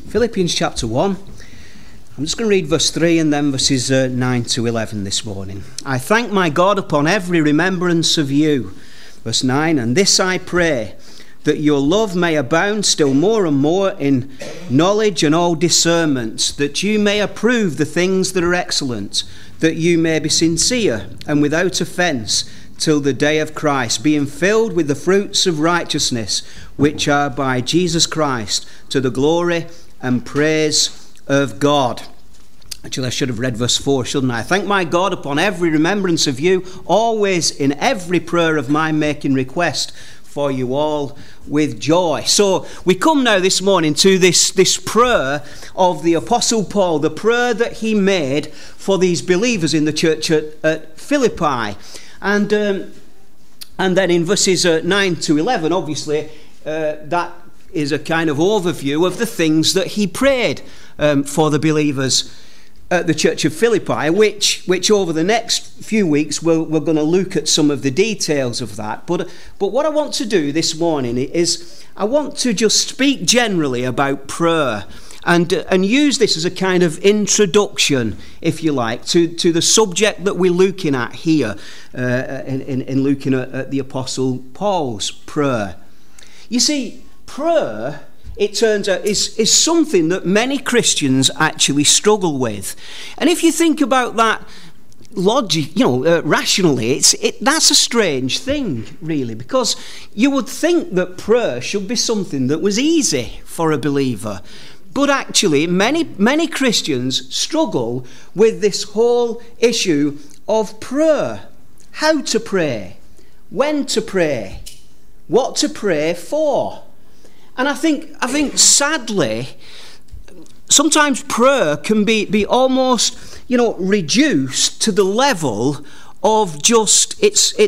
Philippians chapter 1. I'm just going to read verse 3 and then verses 9 to 11 this morning. I thank my God upon every remembrance of you. Verse 9, and this I pray, that your love may abound still more and more in knowledge and all discernment, that you may approve the things that are excellent, that you may be sincere and without offence till the day of Christ, being filled with the fruits of righteousness, which are by Jesus Christ, to the glory and praise of God. Actually, I should have read verse 4, shouldn't I? Thank my God upon every remembrance of you, always in every prayer of mine making request for you all with joy. So we come now this morning to this prayer of the Apostle Paul, the prayer that he made for these believers in the church at Philippi. And then in verses 9 to 11, obviously, that is a kind of overview of the things that he prayed for the believers at the church of Philippi, which over the next few weeks we're going to look at some of the details of that. But what I want to do this morning is I want to just speak generally about prayer and use this as a kind of introduction, if you like, to the subject that we're looking at here in looking at the Apostle Paul's prayer. You see, prayer, it turns out, is something that many Christians actually struggle with. And if you think about that rationally, that's a strange thing, really, because you would think that prayer should be something that was easy for a believer. But actually, many Christians struggle with this whole issue of prayer. How to pray, when to pray, what to pray for. And I think sadly, sometimes prayer can be almost, reduced to the level of just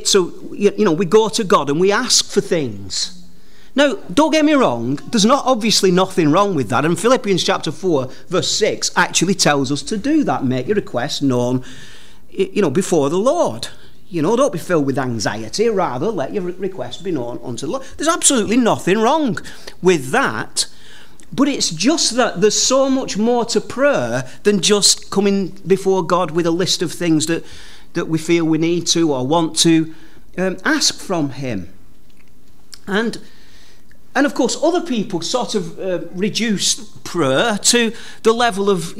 we go to God and we ask for things. Now, don't get me wrong, there's obviously nothing wrong with that. And Philippians chapter 4, verse 6 actually tells us to do that. Make your request known, before the Lord. Don't be filled with anxiety. Rather, let your request be known unto the Lord. There's absolutely nothing wrong with that. But it's just that there's so much more to prayer than just coming before God with a list of things that we feel we need to or want to ask from him. And of course, other people sort of reduce prayer to the level of,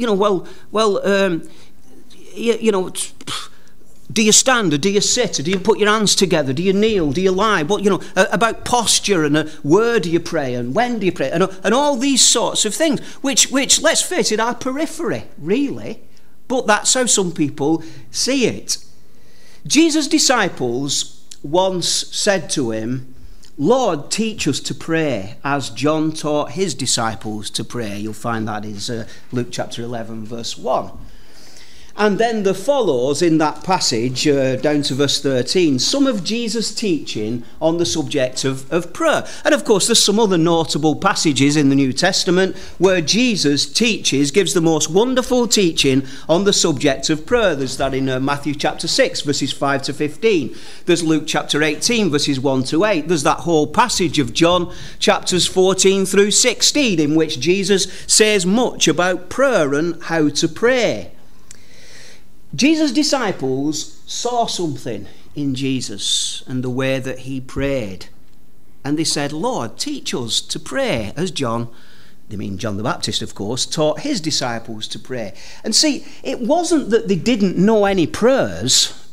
do you stand or do you sit or do you put your hands together? Do you kneel? Do you lie? But, about posture and where do you pray and when do you pray? And all these sorts of things, which let's face it, are periphery, really. But that's how some people see it. Jesus' disciples once said to him, Lord, teach us to pray as John taught his disciples to pray. You'll find that is Luke chapter 11, verse 1. And then there follows in that passage, down to verse 13, some of Jesus' teaching on the subject of prayer. And of course, there's some other notable passages in the New Testament where Jesus gives the most wonderful teaching on the subject of prayer. There's that in Matthew chapter 6, verses 5 to 15. There's Luke chapter 18, verses 1 to 8. There's that whole passage of John chapters 14 through 16, in which Jesus says much about prayer and how to pray. Jesus' disciples saw something in Jesus and the way that he prayed. And they said, Lord, teach us to pray as John the Baptist, of course, taught his disciples to pray. And see, it wasn't that they didn't know any prayers.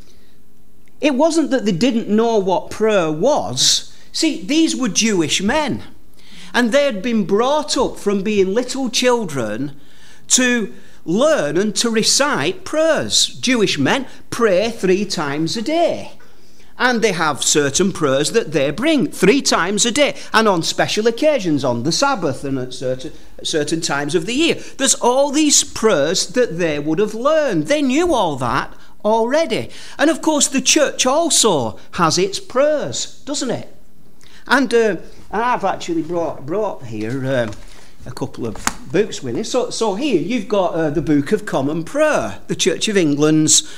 It wasn't that they didn't know what prayer was. See, these were Jewish men. And they had been brought up from being little children to learn and to recite prayers. Jewish men pray 3 times a day. And they have certain prayers that they bring 3 times a day. And on special occasions, on the Sabbath and at certain times of the year. There's all these prayers that they would have learned. They knew all that already. And of course, the church also has its prayers, doesn't it? And I've actually brought here a couple of books with me. So here you've got the Book of Common Prayer, the Church of England's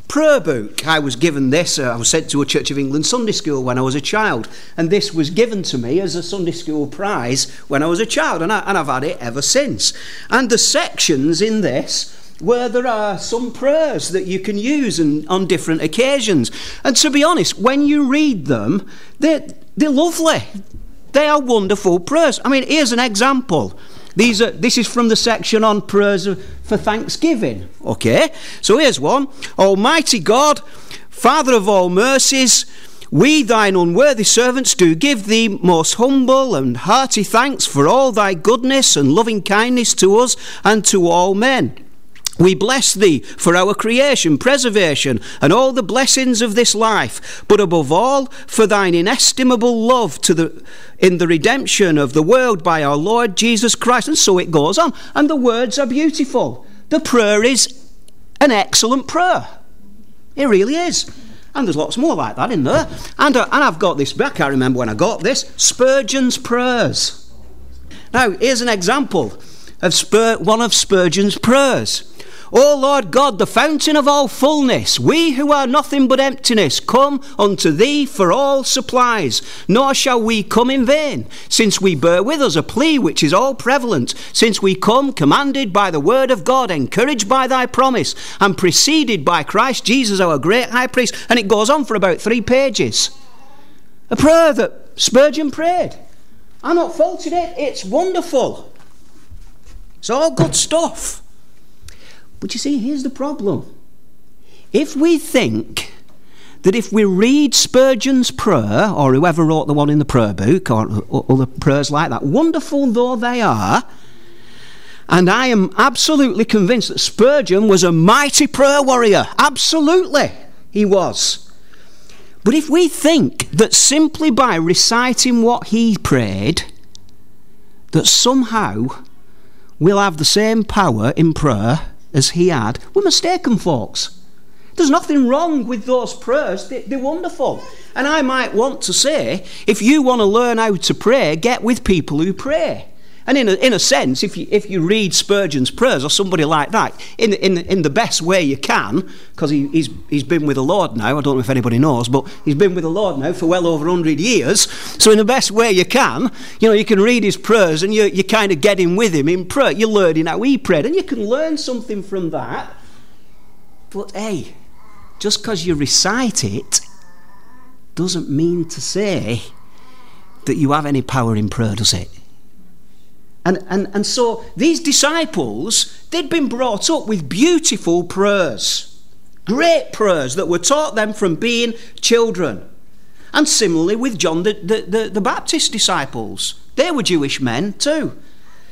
prayer book. I was given this. I was sent to a Church of England Sunday school when I was a child. And this was given to me as a Sunday school prize when I was a child. And I've had it ever since. And the sections in this where there are some prayers that you can use on different occasions. And to be honest, when you read them, they're lovely. They are wonderful prayers. I mean, here's an example. This is from the section on prayers for thanksgiving. Okay, so here's one. Almighty God, Father of all mercies, we thine unworthy servants do give thee most humble and hearty thanks for all thy goodness and loving kindness to us and to all men. We bless thee for our creation, preservation, and all the blessings of this life, but above all for thine inestimable love in the redemption of the world by our Lord Jesus Christ. And so it goes on. And the words are beautiful. The prayer is an excellent prayer. It really is. And there's lots more like that in there. And I've got this back. I remember when I got this. Spurgeon's prayers. Now, here's an example of one of Spurgeon's prayers. O Lord God, the fountain of all fullness, we who are nothing but emptiness come unto thee for all supplies, nor shall we come in vain, since we bear with us a plea which is all prevalent, since we come commanded by the word of God, encouraged by thy promise, and preceded by Christ Jesus our great high priest. And it goes on for about 3 pages. A prayer that Spurgeon prayed. I'm not faulting it. It's wonderful. It's all good stuff. But you see, here's the problem. If we think that if we read Spurgeon's prayer, or whoever wrote the one in the prayer book, or other prayers like that, wonderful though they are, and I am absolutely convinced that Spurgeon was a mighty prayer warrior. Absolutely, he was. But if we think that simply by reciting what he prayed, that somehow we'll have the same power in prayer as he had, we're mistaken, folks. There's nothing wrong with those prayers. They're wonderful. And I might want to say, if you want to learn how to pray, get with people who pray. And in a sense, if you read Spurgeon's prayers or somebody like that, in the best way you can, because he's been with the Lord now, I don't know if anybody knows, but he's been with the Lord now for well over 100 years. So in the best way you can, you can read his prayers and you're kind of getting with him in prayer. You're learning how he prayed, and you can learn something from that. But hey, just because you recite it doesn't mean to say that you have any power in prayer, does it? And so these disciples, they'd been brought up with beautiful prayers, great prayers that were taught them from being children. And similarly with John the Baptist disciples, they were Jewish men too.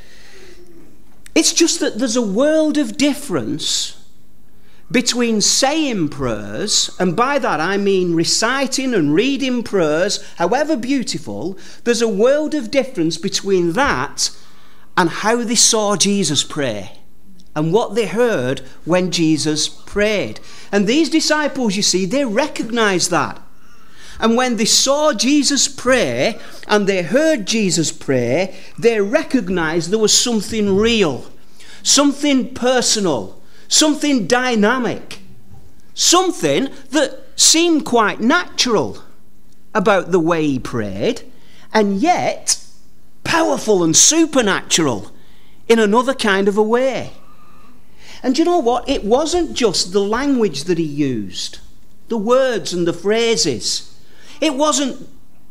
It's just that there's a world of difference between saying prayers, and by that I mean reciting and reading prayers, however beautiful. There's a world of difference between that and how they saw Jesus pray and what they heard when Jesus prayed. And these disciples, you see, they recognised that. And when they saw Jesus pray and they heard Jesus pray, they recognised there was something real, something personal, something dynamic, something that seemed quite natural about the way he prayed, and yet powerful and supernatural in another kind of a way. And you know what? It wasn't just the language that he used, the words and the phrases. It wasn't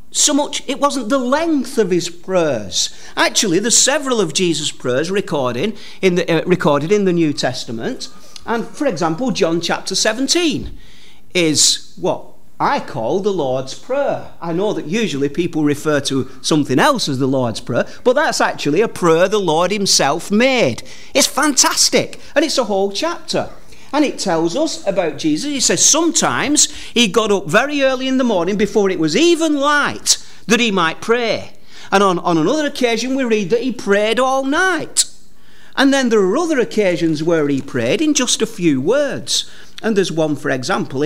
the length of his prayers. Actually, there's several of Jesus' prayers recorded in the New Testament. And for example, John chapter 17 is what I call the Lord's Prayer. I know that usually people refer to something else as the Lord's Prayer, but that's actually a prayer the Lord himself made. It's fantastic, and it's a whole chapter. And it tells us about Jesus. He says sometimes he got up very early in the morning before it was even light that he might pray. And on another occasion we read that he prayed all night. And then there are other occasions where he prayed in just a few words. And there's one, for example,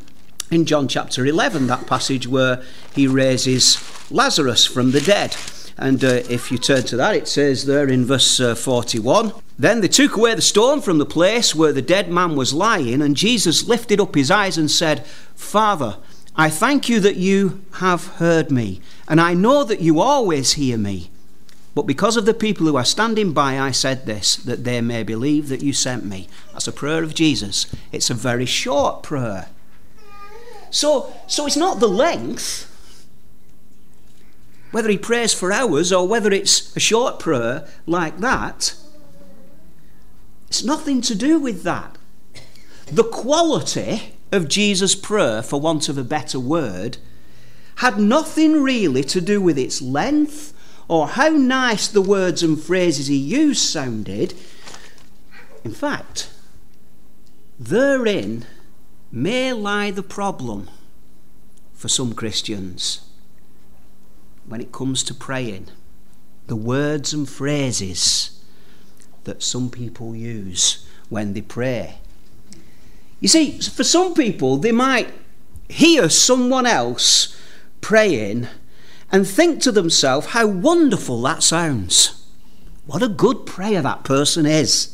in John chapter 11, that passage where he raises Lazarus from the dead. And if you turn to that, it says there in verse 41, "Then they took away the stone from the place where the dead man was lying, and Jesus lifted up his eyes and said, 'Father, I thank you that you have heard me, and I know that you always hear me. But because of the people who are standing by, I said this, that they may believe that you sent me.'" That's a prayer of Jesus. It's a very short prayer. So it's not the length, whether he prays for hours or whether it's a short prayer like that. It's nothing to do with that. The quality of Jesus' prayer, for want of a better word, had nothing really to do with its length or how nice the words and phrases he used sounded. In fact, therein may lie the problem for some Christians when it comes to praying. The words and phrases that some people use when they pray. You see, for some people, they might hear someone else praying and think to themselves, how wonderful that sounds. What a good prayer that person is.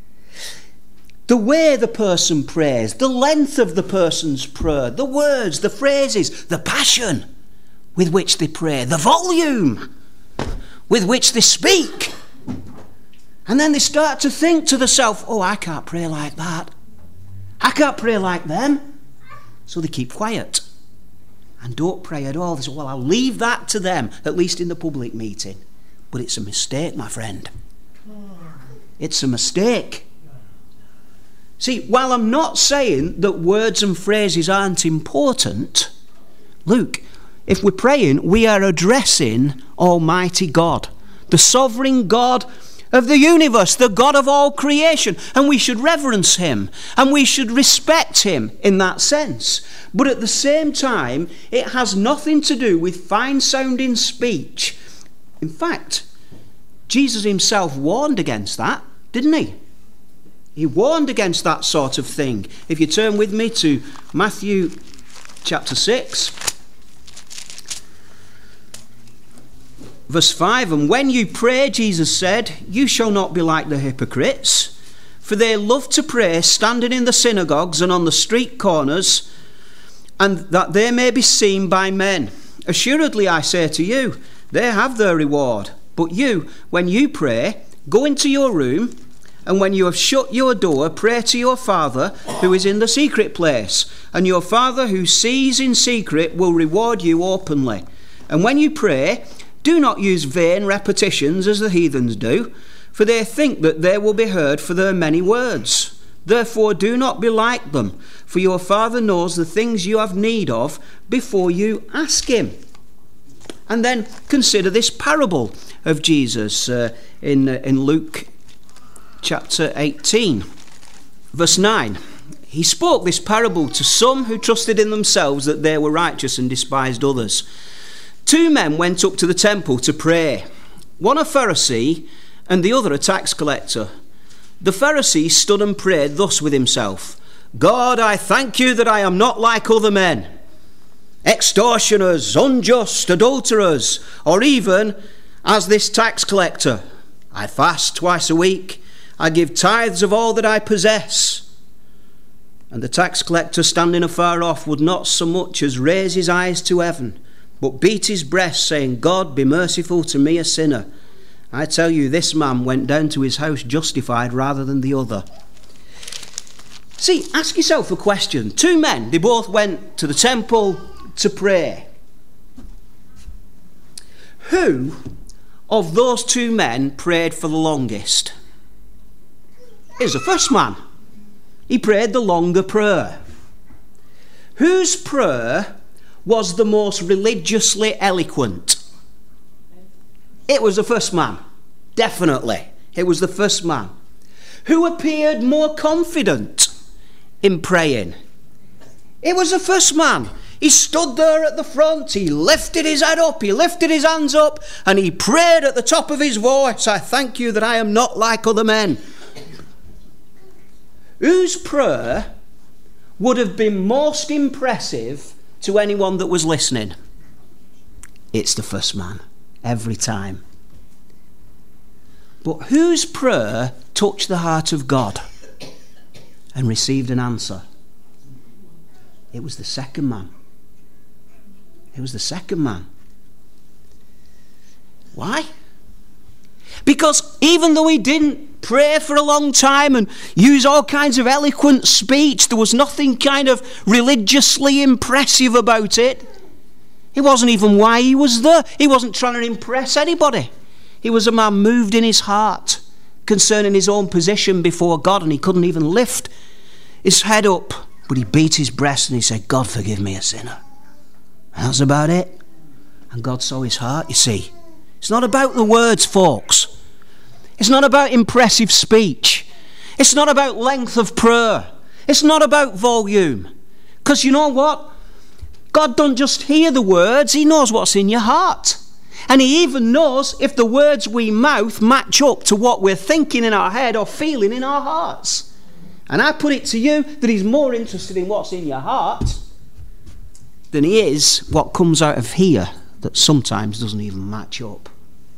The way the person prays, the length of the person's prayer, the words, the phrases, the passion with which they pray, the volume with which they speak. And then they start to think to themselves, oh, I can't pray like that. I can't pray like them. So they keep quiet and don't pray at all. They say, well, I'll leave that to them, at least in the public meeting. But it's a mistake, my friend. It's a mistake. See, while I'm not saying that words and phrases aren't important, look, if we're praying, we are addressing Almighty God, the sovereign God of the universe, the God of all creation, and we should reverence him and we should respect him in that sense. But at the same time, it has nothing to do with fine-sounding speech. In fact, Jesus himself warned against that, didn't he? He warned against that sort of thing. If you turn with me to Matthew chapter 6, verse 5, "And when you pray," Jesus said, "you shall not be like the hypocrites, for they love to pray standing in the synagogues and on the street corners, and that they may be seen by men. Assuredly, I say to you, they have their reward. But you, when you pray, go into your room, and when you have shut your door, pray to your Father who is in the secret place, and your Father who sees in secret will reward you openly. And when you pray, do not use vain repetitions as the heathens do, for they think that they will be heard for their many words. Therefore do not be like them, for your Father knows the things you have need of before you ask him." And then consider this parable of Jesus in Luke chapter 18, verse 9. "He spoke this parable to some who trusted in themselves that they were righteous and despised others. 2 men went up to the temple to pray, one a Pharisee and the other a tax collector. The Pharisee stood and prayed thus with himself, 'God, I thank you that I am not like other men, extortioners, unjust, adulterers, or even as this tax collector. I fast twice a week. I give tithes of all that I possess.' And the tax collector, standing afar off, would not so much as raise his eyes to heaven, but beat his breast, saying, 'God, be merciful to me, a sinner.' I tell you, this man went down to his house justified rather than the other." See, ask yourself a question. 2 men, they both went to the temple to pray. Who of those 2 men prayed for the longest? It was the first man. He prayed the longer prayer. Whose prayer was the most religiously eloquent? It was the first man. Definitely. It was the first man. Who appeared more confident in praying? It was the first man. He stood there at the front, he lifted his head up, he lifted his hands up, and he prayed at the top of his voice, "I thank you that I am not like other men." Whose prayer would have been most impressive to anyone that was listening? It's the first man. every time. But whose prayer touched the heart of God and received an answer? It was the second man. It was the second man. Why? Because even though he didn't pray for a long time and use all kinds of eloquent speech, there was nothing kind of religiously impressive about it. It wasn't even why he was there. He wasn't trying to impress anybody. He was a man moved in his heart concerning his own position before God, and he couldn't even lift his head up. But he beat his breast and he said, God, forgive me, a sinner. And that's about it. And God saw his heart, you see. It's not about the words, folks. It's not about impressive speech. It's not about length of prayer. It's not about volume. Because you know what? God doesn't just hear the words, he knows what's in your heart. And he even knows if the words we mouth match up to what we're thinking in our head or feeling in our hearts. And I put it to you that he's more interested in what's in your heart than he is what comes out of here that sometimes doesn't even match up.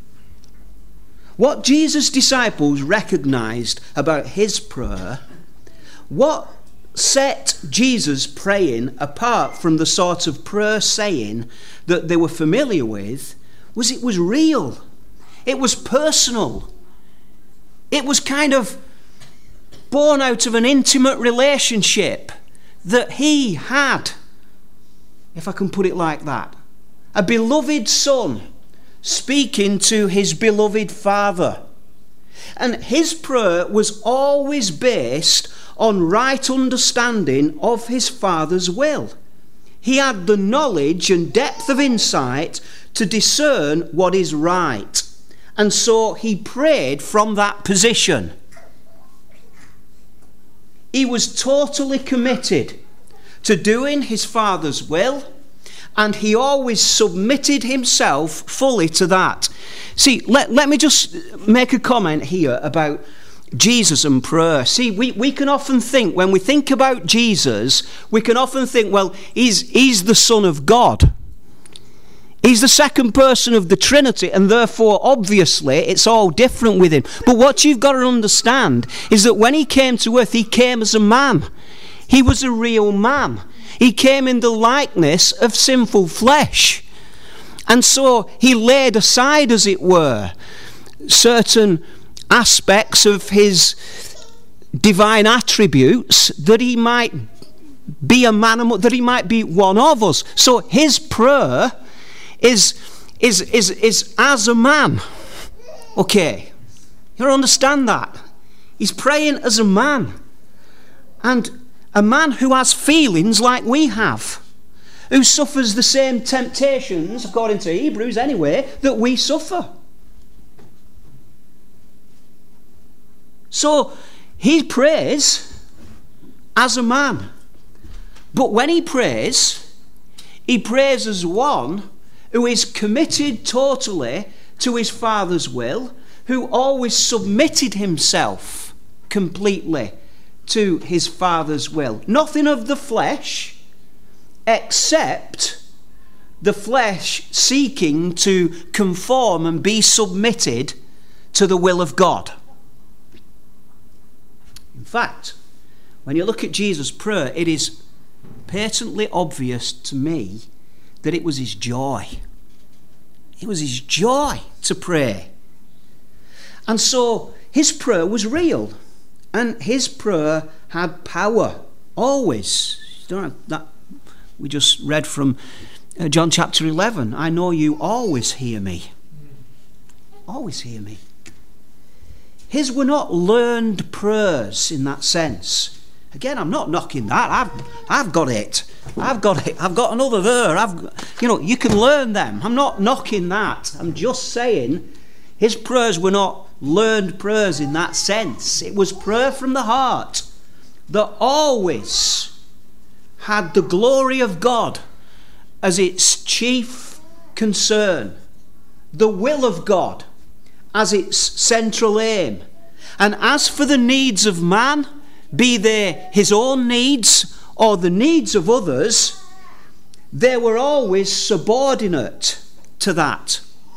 What Jesus' disciples recognized about his prayer, what set Jesus praying apart from the sort of prayer saying that they were familiar with, was it was real. It was personal. It was kind of born out of an intimate relationship that he had, if I can put it like that. A beloved son speaking to his beloved father. And his prayer was always based on right understanding of his father's will. He had the knowledge and depth of insight to discern what is right. And so he prayed from that position. He was totally committed to doing his Father's will, and he always submitted himself fully to that. See, let me just make a comment here about Jesus and prayer. See, we can often think, when we think about Jesus, we can often think, well, he's the Son of God. He's the second person of the Trinity, and therefore, obviously, it's all different with him. But what you've got to understand is that when he came to earth, he came as a man. He was a real man. He came in the likeness of sinful flesh. And so he laid aside, as it were, certain aspects of his divine attributes that he might be a man, that he might be one of us. So his prayer is as a man. Okay, you understand that? He's praying as a man, and a man who has feelings like we have, who suffers the same temptations, according to Hebrews anyway, that we suffer. So he prays as a man, but when he prays as one who is committed totally to his Father's will, who always submitted himself completely to his Father's will. Nothing of the flesh, except the flesh seeking to conform and be submitted to the will of God. In fact, when you look at Jesus' prayer, it is patently obvious to me that it was his joy. It was his joy to pray. And so his prayer was real. And his prayer had power. Always. That we just read from John chapter 11. I know you always hear me. Always hear me. His were not learned prayers in that sense. Again, I'm not knocking that. I've got it. I've got it. I've got another there. You can learn them. I'm not knocking that. I'm just saying his prayers were not learned prayers in that sense. It was prayer from the heart that always had the glory of God as its chief concern, the will of God as its central aim. And as for the needs of man, be they his own needs or the needs of others, they were always subordinate to that.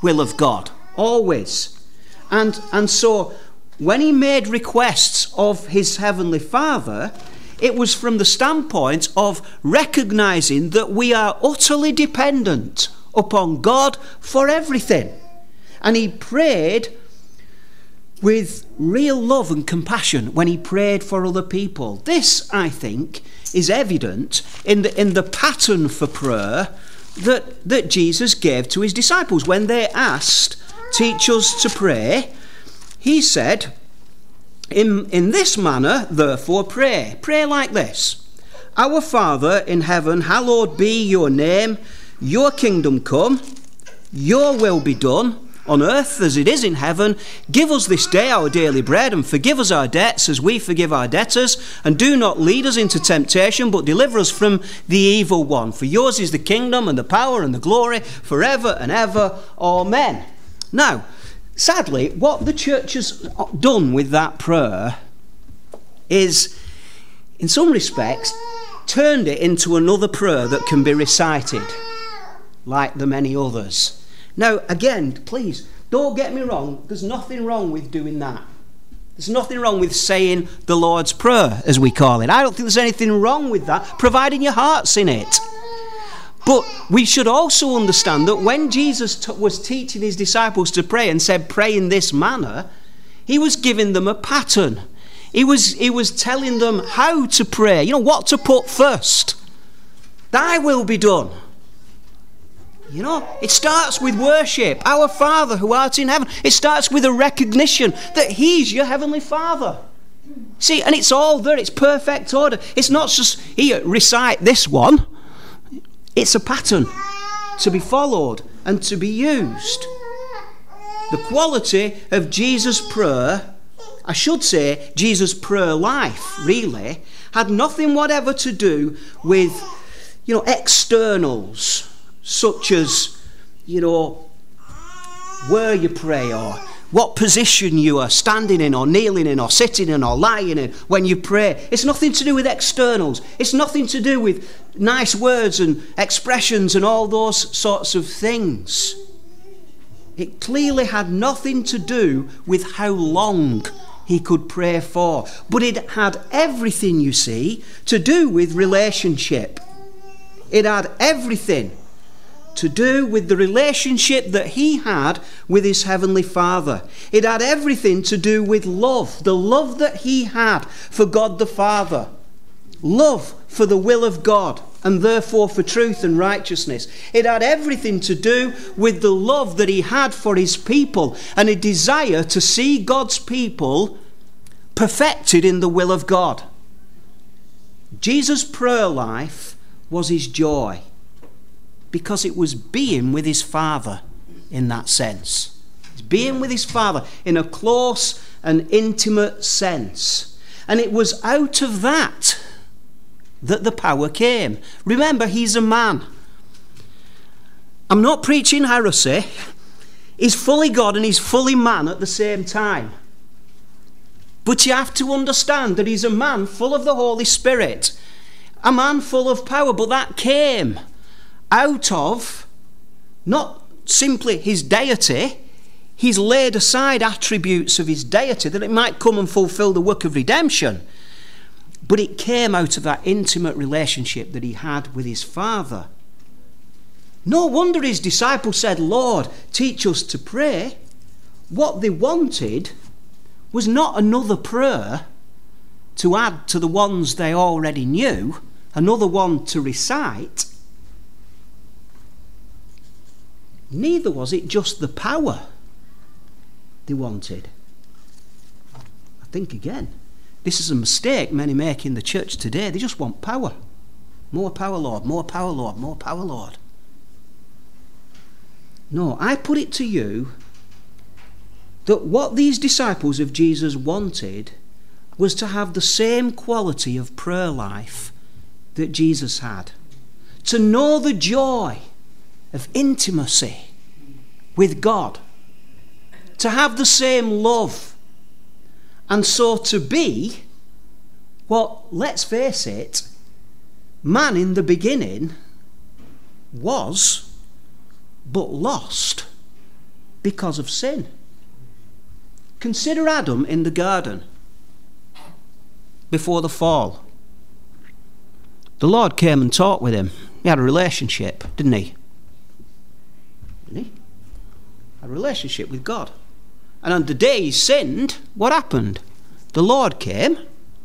will of God, always. And so when he made requests of his heavenly Father, it was from the standpoint of recognizing that we are utterly dependent upon God for everything. And he prayed with real love and compassion when he prayed for other people. This, I think, is evident in the pattern for prayer that Jesus gave to his disciples. When they asked, "Teach us to pray," he said, in this manner, therefore, pray. Pray like this: "Our Father in heaven, hallowed be your name. Your kingdom come. Your will be done on earth as it is in heaven. Give us this day our daily bread, and forgive us our debts as we forgive our debtors. And do not lead us into temptation, but deliver us from the evil one. For yours is the kingdom and the power and the glory forever and ever. Amen." Now, sadly, what the church has done with that prayer is, in some respects, turned it into another prayer that can be recited, like the many others. Now, again, please, don't get me wrong, there's nothing wrong with doing that. There's nothing wrong with saying the Lord's Prayer, as we call it. I don't think there's anything wrong with that, providing your heart's in it. But we should also understand that when Jesus was teaching his disciples to pray and said, "Pray in this manner," he was giving them a pattern. He was telling them how to pray, what to put first. Thy will be done. It starts with worship. Our Father who art in heaven. It starts with a recognition that he's your heavenly Father. See, and it's all there. It's perfect order. It's not just, here, recite this one. It's a pattern to be followed and to be used. The quality of Jesus' prayer, I should say Jesus' prayer life, really, had nothing whatever to do with, externals, such as, where you pray or what position you are standing in or kneeling in or sitting in or lying in when you pray. It's nothing to do with externals. It's nothing to do with nice words and expressions and all those sorts of things. It clearly had nothing to do with how long he could pray for. But it had everything, you see, to do with relationship. It had everything to do with the relationship that he had with his heavenly Father. It had everything to do with love, the love that he had for God the Father. Love for the will of God and therefore for truth and righteousness. It had everything to do with the love that he had for his people and a desire to see God's people perfected in the will of God. Jesus' prayer life was his joy, because it was being with his Father in that sense. It's being with his Father in a close and intimate sense. And it was out of that the power came. Remember, he's a man. I'm not preaching heresy. He's fully God and he's fully man at the same time. But you have to understand that he's a man full of the Holy Spirit, a man full of power, but that came out of not simply his deity. He's laid aside attributes of his deity that it might come and fulfill the work of redemption. But it came out of that intimate relationship that he had with his Father. No wonder his disciples said, "Lord, teach us to pray." What they wanted was not another prayer to add to the ones they already knew, another one to recite. Neither was it just the power they wanted. I think again, this is a mistake many make in the church today. They just want power. More power, Lord. More power, Lord. More power, Lord. No, I put it to you that what these disciples of Jesus wanted was to have the same quality of prayer life that Jesus had. To know the joy of intimacy with God, to have the same love, and so to be what, let's face it, man in the beginning was but lost because of sin. Consider Adam in the garden before the fall. The Lord came and talked with him. He had a relationship, didn't he? Didn't he? A relationship with God. And on the day he sinned, what happened? The Lord came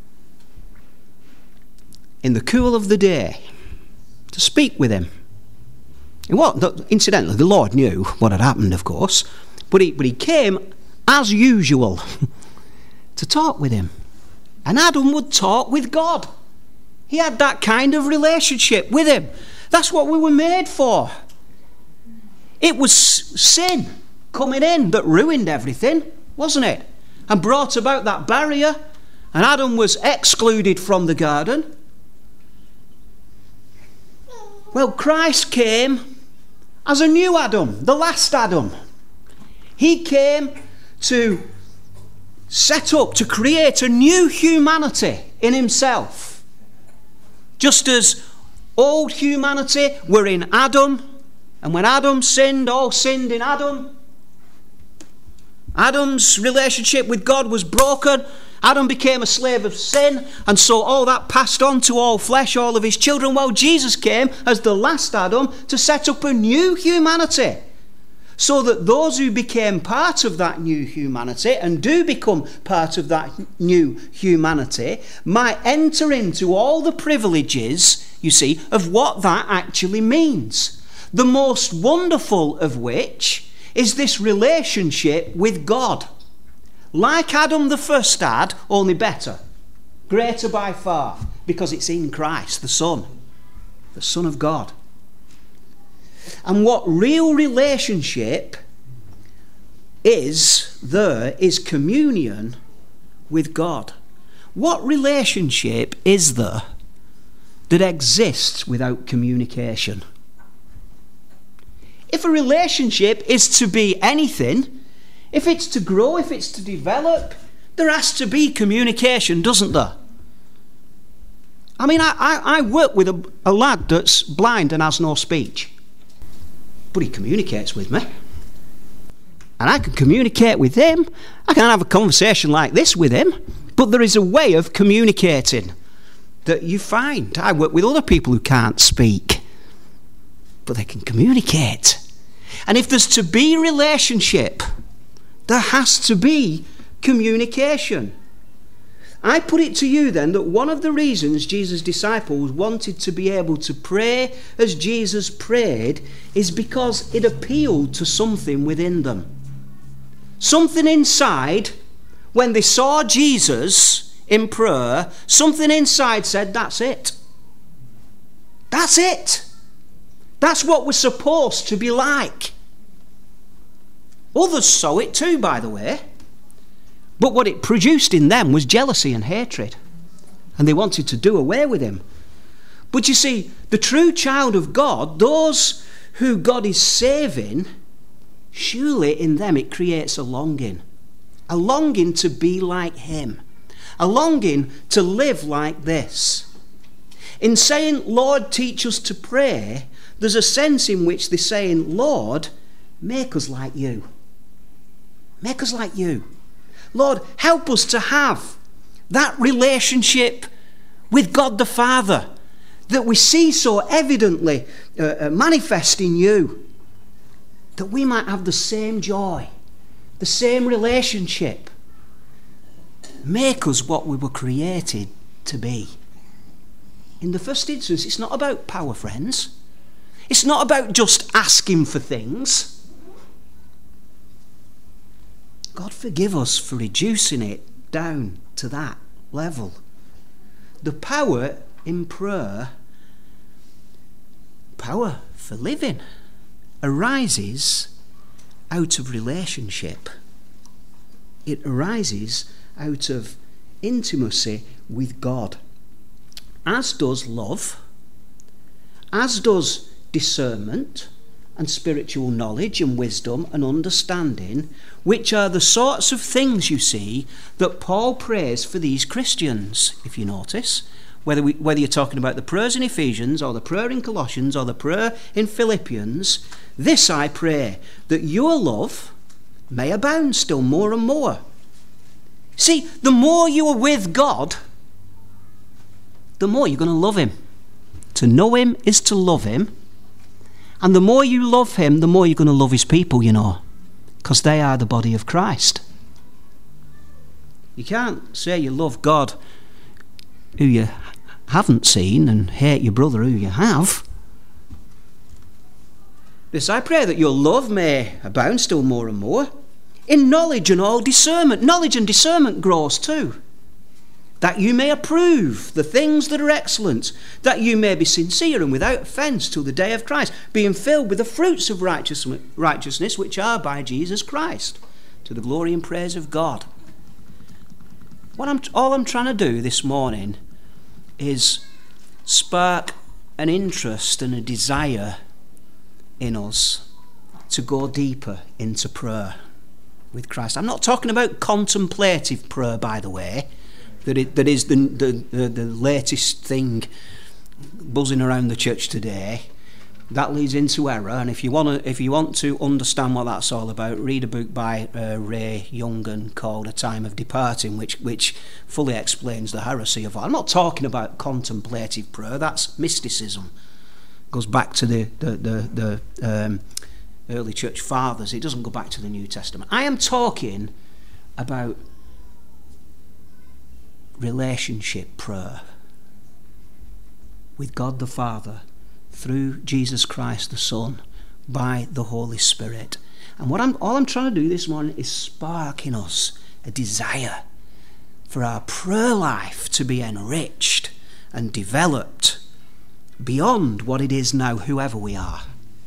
in the cool of the day to speak with him. Incidentally, the Lord knew what had happened, of course, but he came as usual to talk with him. And Adam would talk with God. He had that kind of relationship with him. That's what we were made for. It was sin coming in that ruined everything, wasn't it? And brought about that barrier. And Adam was excluded from the garden. Well, Christ came as a new Adam, the last Adam. He came to set up, to create a new humanity in himself. Just as old humanity were in Adam, and when Adam sinned, all sinned in Adam. Adam's relationship with God was broken. Adam became a slave of sin, and so all that passed on to all flesh, all of his children. Well, Jesus came as the last Adam to set up a new humanity, so that those who became part of that new humanity and do become part of that new humanity might enter into all the privileges, you see, of what that actually means. The most wonderful of which is this relationship with God. Like Adam the first had, only better. Greater by far, because it's in Christ, the Son of God. And what real relationship is communion with God. What relationship is there that exists without communication? If a relationship is to be anything, if it's to grow, if it's to develop, there has to be communication, doesn't there? I mean, I work with a lad that's blind and has no speech. But he communicates with me. And I can communicate with him. I can have a conversation like this with him. But there is a way of communicating that you find. I work with other people who can't speak, but they can communicate. And if there's to be relationship, there has to be communication. I put it to you then that one of the reasons Jesus' disciples wanted to be able to pray as Jesus prayed is because it appealed to something within them. Something inside, when they saw Jesus in prayer, something inside said, that's it. That's it. That's what we're supposed to be like. Others saw it too, by the way. But what it produced in them was jealousy and hatred. And they wanted to do away with him. But you see, the true child of God, those who God is saving, surely in them it creates a longing to be like him, a longing to live like this. In saying, Lord, teach us to pray, there's a sense in which they're saying, Lord, make us like you. Make us like you. Lord, help us to have that relationship with God the Father that we see so evidently manifest in you, that we might have the same joy, the same relationship. Make us what we were created to be. In the first instance, it's not about power, friends. It's not about just asking for things. God forgive us for reducing it down to that level. The power in prayer, power for living, arises out of relationship. It arises out of intimacy with God. As does love, as does discernment and spiritual knowledge and wisdom and understanding, which are the sorts of things, you see, that Paul prays for these Christians, if you notice. Whether you're talking about the prayers in Ephesians or the prayer in Colossians or the prayer in Philippians, this I pray, that your love may abound still more and more. See, the more you are with God, the more you're going to love him. To know him is to love him. And the more you love him, the more you're going to love his people, you know, because they are the body of Christ. You can't say you love God who you haven't seen and hate your brother who you have. This I pray that your love may abound still more and more in knowledge and all discernment. Knowledge and discernment grows too. That you may approve the things that are excellent, that you may be sincere and without offence till the day of Christ, being filled with the fruits of righteousness which are by Jesus Christ, to the glory and praise of God. All I'm trying to do this morning is spark an interest and a desire in us to go deeper into prayer with Christ. I'm not talking about contemplative prayer, by the way, that is the latest thing buzzing around the church today. That leads into error, and if you want to understand what that's all about, read a book by Ray Youngern called A Time of Departing, which fully explains the heresy of it. I'm not talking about contemplative prayer. That's mysticism. Goes back to the early church fathers. It doesn't go back to the New Testament. I am talking about relationship prayer with God the Father through Jesus Christ the Son by the Holy Spirit. And all I'm trying to do this morning is spark in us a desire for our prayer life to be enriched and developed beyond what it is now, whoever we are.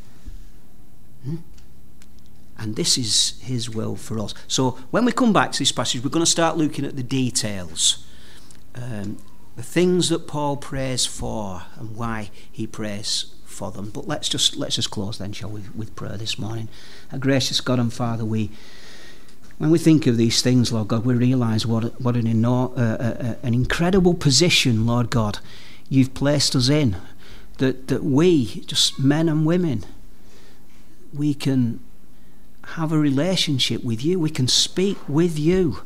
And this is his will for us. So when we come back to this passage, we're going to start looking at the details, the things that Paul prays for and why he prays for them. But let's just close then, shall we, with prayer this morning. Our gracious God and Father, when we think of these things, Lord God, we realise what an incredible position, Lord God, you've placed us in. That we, just men and women, we can have a relationship with you. We can speak with you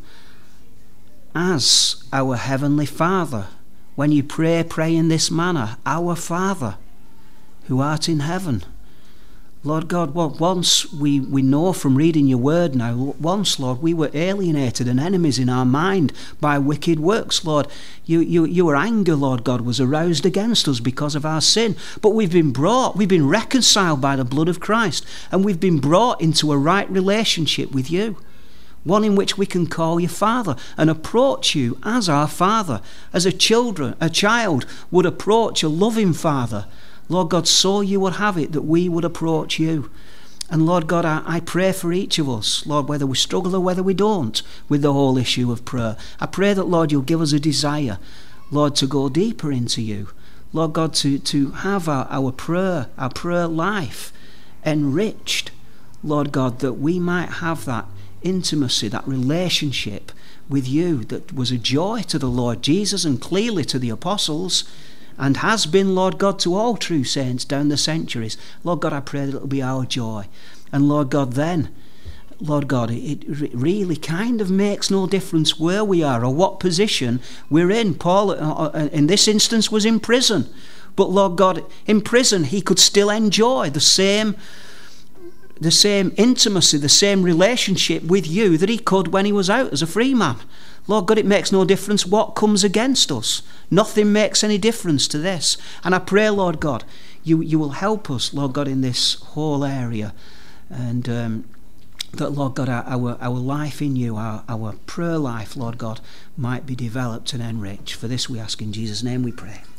as our Heavenly Father. When you pray in this manner, our Father, who art in heaven. Lord God, once we know from reading your word now, once, Lord, we were alienated and enemies in our mind by wicked works, Lord. Your anger, Lord God, was aroused against us because of our sin. But we've been reconciled by the blood of Christ, and we've been brought into a right relationship with you. One in which we can call you Father and approach you as our Father, as a child would approach a loving Father. Lord God, so you would have it that we would approach you. And Lord God, I pray for each of us, Lord, whether we struggle or whether we don't, with the whole issue of prayer. I pray that, Lord, you'll give us a desire, Lord, to go deeper into you. Lord God, to have our prayer life enriched, Lord God, that we might have that intimacy, that relationship with you that was a joy to the Lord Jesus and clearly to the apostles, and has been, Lord God, to all true saints down the centuries. Lord God, I pray that it'll be our joy. And Lord God, then, Lord God, it really kind of makes no difference where we are or what position we're in. Paul, in this instance, was in prison. But Lord God, in prison, he could still enjoy the same intimacy, the same relationship with you that he could when he was out as a free man. Lord God, it makes no difference what comes against us. Nothing makes any difference to this. And I pray, Lord God, you will help us, Lord God, in this whole area. And that, Lord God, our life in you, our prayer life, Lord God, might be developed and enriched. For this we ask in Jesus' name we pray.